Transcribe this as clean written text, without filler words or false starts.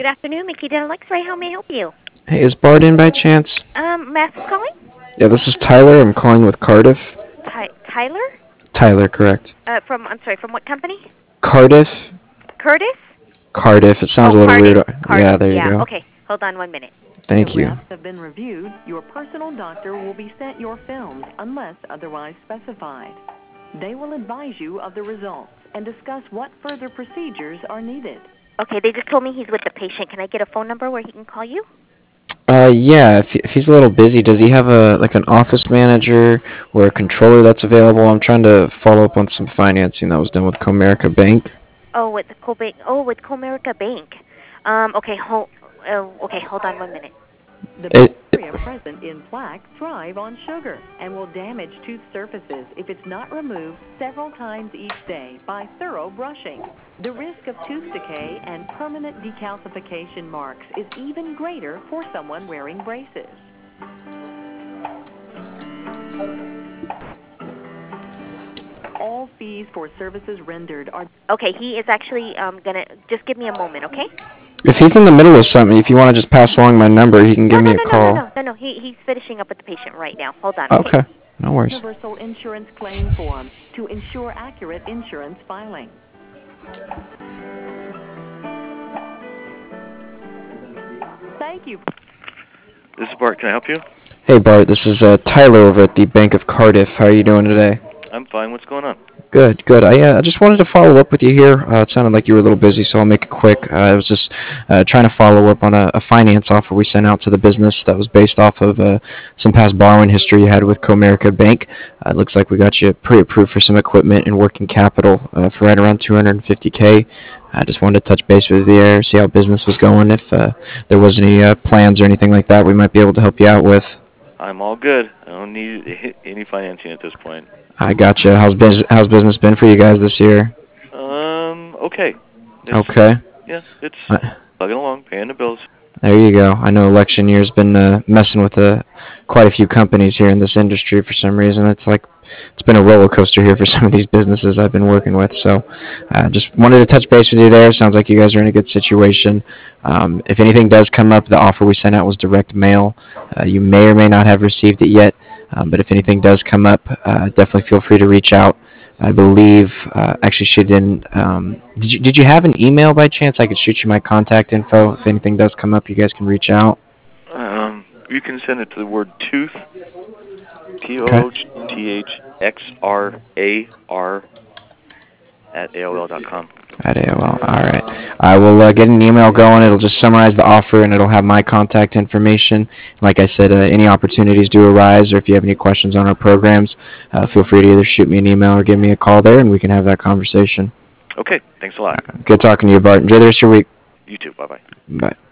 afternoon, Mickey Dental X-Ray. How may I help you? Hey, is Bart in by chance? Mass is calling? Yeah, this is Tyler. I'm calling with Cardiff. Tyler? Tyler, correct. I'm sorry, from what company? Cardiff? Curtis? Cardiff. It sounds Oh, a little Cardiff. weird. Yeah, Cardiff, there you yeah. go. Okay, hold on 1 minute. Thank you. Photographs have been reviewed. Your personal doctor will be sent your films unless otherwise specified. They will advise you of the results and discuss what further procedures are needed. Okay, they just told me he's with the patient. Can I get a phone number where he can call you? Yeah, if he's a little busy, does he have an office manager or a controller that's available? I'm trying to follow up on some financing that was done with Comerica Bank. Oh, with the Cobank. Oh, with Comerica Bank. Okay, hold on 1 minute. The bacteria present in plaque thrive on sugar and will damage tooth surfaces if it's not removed several times each day by thorough brushing. The risk of tooth decay and permanent decalcification marks is even greater for someone wearing braces. All fees for services rendered are... Okay, he is actually gonna... Just give me a moment, okay? If he's in the middle of something, if you want to just pass along my number, he can give me a call. No. He's finishing up with the patient right now. Hold on, Okay, no worries. Universal insurance claim form to ensure accurate insurance filing. Thank you. This is Bart. Can I help you? Hey, Bart, this is Tyler over at the Bank of Cardiff. How are you doing today? I'm fine. What's going on? Good, good. I just wanted to follow up with you here. It sounded like you were a little busy, so I'll make it quick. I was just trying to follow up on a finance offer we sent out to the business that was based off of some past borrowing history you had with Comerica Bank. It looks like we got you pre-approved for some equipment and working capital for right around $250K. I just wanted to touch base with you there, see how business was going, if there was any plans or anything like that we might be able to help you out with. I'm all good. I don't need any financing at this point. I gotcha. How's business been for you guys this year? Okay. Okay. Yeah, it's plugging along, paying the bills. There you go. I know election year's been messing with quite a few companies here in this industry for some reason. It's been a roller coaster here for some of these businesses I've been working with. So just wanted to touch base with you there. Sounds like you guys are in a good situation. If anything does come up, the offer we sent out was direct mail. You may or may not have received it yet. But if anything does come up, definitely feel free to reach out. I believe, actually, she didn't. Did you have an email by chance? I could shoot you my contact info. If anything does come up, you guys can reach out. You can send it to the word tooth, TOOTHXRAR at AOL.com. At AOL. All right. I will get an email going. It'll just summarize the offer, and it'll have my contact information. Like I said, any opportunities do arise, or if you have any questions on our programs, feel free to either shoot me an email or give me a call there, and we can have that conversation. Okay. Thanks a lot. Good talking to you, Bart. Enjoy the rest of your week. You too. Bye-bye. Bye.